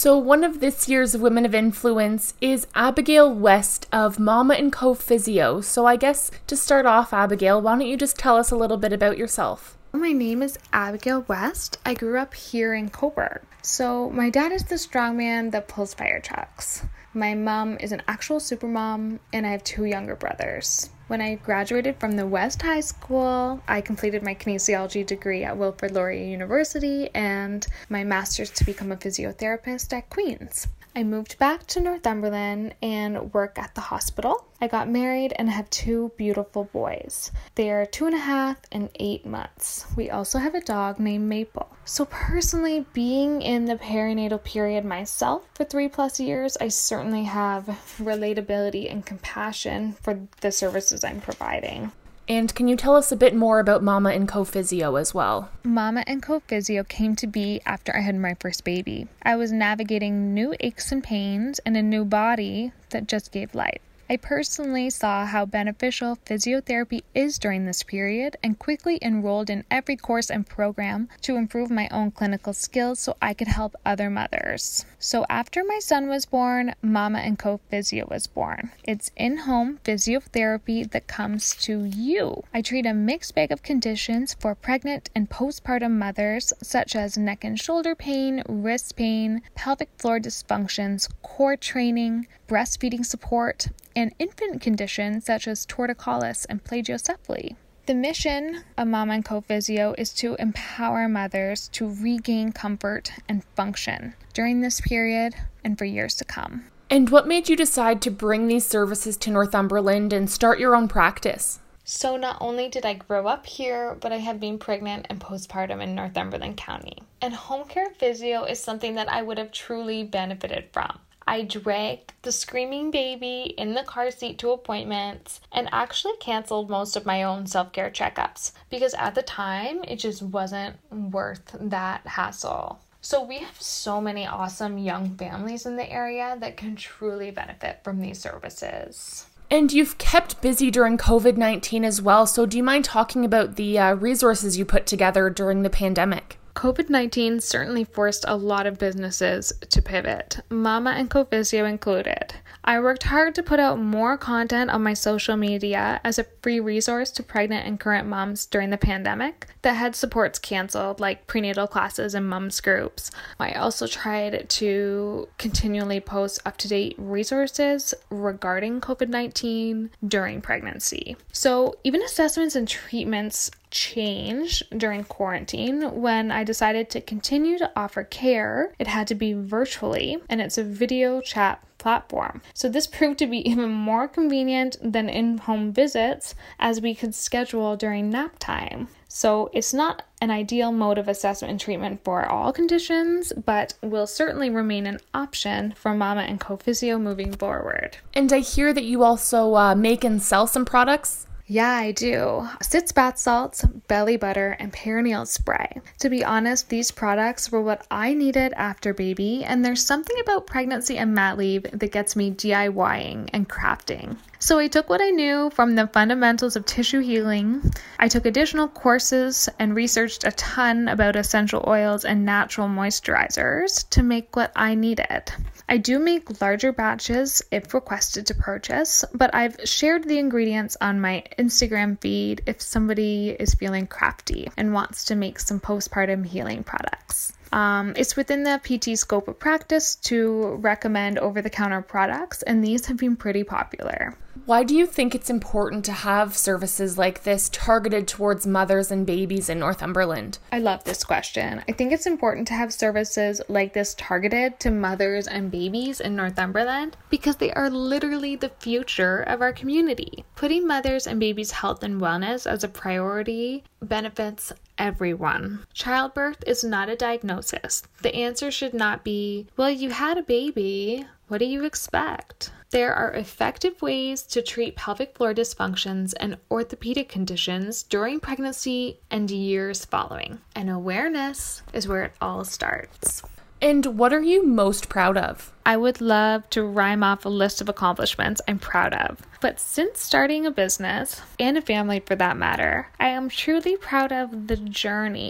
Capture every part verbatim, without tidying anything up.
So one of this year's Women of Influence is Abigail West of Mama and Co Physio. So I guess to start off, Abigail, why don't you just tell us a little bit about yourself? My name is Abigail West. I grew up here in Cobourg. So my dad is the strongman that pulls fire trucks. My mom is an actual supermom, and I have two younger brothers. When I graduated from the West High School, I completed my kinesiology degree at Wilfrid Laurier University and my master's to become a physiotherapist at Queen's. I moved back to Northumberland and work at the hospital. I got married and have two beautiful boys. They are two and a half and eight months. We also have a dog named Maple. So personally, being in the perinatal period myself for three plus years, I certainly have relatability and compassion for the services I'm providing. And can you tell us a bit more about Mama and Co Physio as well? Mama and Co Physio came to be after I had my first baby. I was navigating new aches and pains and a new body that just gave life. I personally saw how beneficial physiotherapy is during this period and quickly enrolled in every course and program to improve my own clinical skills so I could help other mothers. So after my son was born, Mama and Co Physio was born. It's in-home physiotherapy that comes to you. I treat a mixed bag of conditions for pregnant and postpartum mothers such as neck and shoulder pain, wrist pain, pelvic floor dysfunctions, core training, breastfeeding support, and infant conditions such as torticollis and plagiocephaly. The mission of Mama and Co Physio is to empower mothers to regain comfort and function during this period and for years to come. And what made you decide to bring these services to Northumberland and start your own practice? So not only did I grow up here, but I have been pregnant and postpartum in Northumberland County. And home care physio is something that I would have truly benefited from. I dragged the screaming baby in the car seat to appointments and actually canceled most of my own self-care checkups because at the time it just wasn't worth that hassle. So we have so many awesome young families in the area that can truly benefit from these services. And you've kept busy during covid nineteen as well, so do you mind talking about the uh, resources you put together during the pandemic? covid nineteen certainly forced a lot of businesses to pivot, Mama and Co Physio included. I worked hard to put out more content on my social media as a free resource to pregnant and current moms during the pandemic that had supports canceled, like prenatal classes and moms groups. I also tried to continually post up-to-date resources regarding covid nineteen during pregnancy. So even assessments and treatments changed during quarantine. When I decided to continue to offer care, it had to be virtually, and it's a video chat platform. So this proved to be even more convenient than in-home visits as we could schedule during nap time. So it's not an ideal mode of assessment and treatment for all conditions, but will certainly remain an option for Mama and Co Physio moving forward. And I hear that you also uh, make and sell some products? Yeah, I do. Sitz bath salts, belly butter, and perineal spray. To be honest, these products were what I needed after baby, and there's something about pregnancy and mat leave that gets me DIYing and crafting. So I took what I knew from the fundamentals of tissue healing. I took additional courses and researched a ton about essential oils and natural moisturizers to make what I needed. I do make larger batches if requested to purchase, but I've shared the ingredients on my Instagram feed if somebody is feeling crafty and wants to make some postpartum healing products. Um, it's within the P T scope of practice to recommend over-the-counter products, and these have been pretty popular. Why do you think it's important to have services like this targeted towards mothers and babies in Northumberland? I love this question. I think it's important to have services like this targeted to mothers and babies in Northumberland because they are literally the future of our community. Putting mothers and babies' health and wellness as a priority benefits everyone. Childbirth is not a diagnosis. The answer should not be, well, you had a baby. What do you expect? There are effective ways to treat pelvic floor dysfunctions and orthopedic conditions during pregnancy and years following. And awareness is where it all starts. And what are you most proud of? I would love to rhyme off a list of accomplishments I'm proud of. But since starting a business, and a family for that matter, I am truly proud of the journey.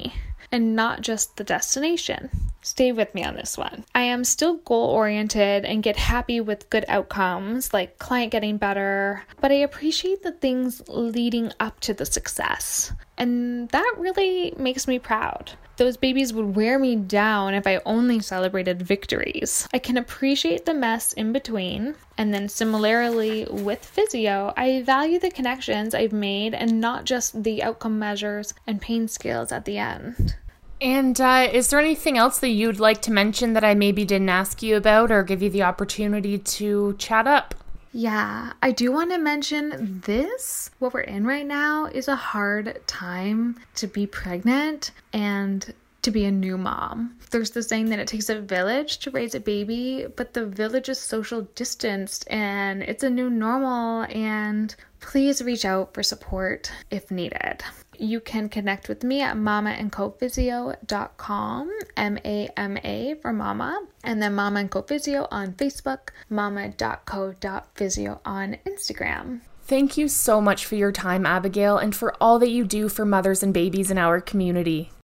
and not just the destination. Stay with me on this one. I am still goal-oriented and get happy with good outcomes, like client getting better, but I appreciate the things leading up to the success. And that really makes me proud. Those babies would wear me down if I only celebrated victories. I can appreciate the mess in between. And then similarly with physio, I value the connections I've made and not just the outcome measures and pain scales at the end. And uh, is there anything else that you'd like to mention that I maybe didn't ask you about or give you the opportunity to chat up? Yeah, I do want to mention this. What we're in right now is a hard time to be pregnant and to be a new mom. There's the saying that it takes a village to raise a baby, but the village is social distanced and it's a new normal, and please reach out for support if needed. You can connect with me at mama and co physio dot com, M A M A for mama, and then Mama and Co Physio on Facebook, mama dot co dot physio on Instagram. Thank you so much for your time, Abigail, and for all that you do for mothers and babies in our community.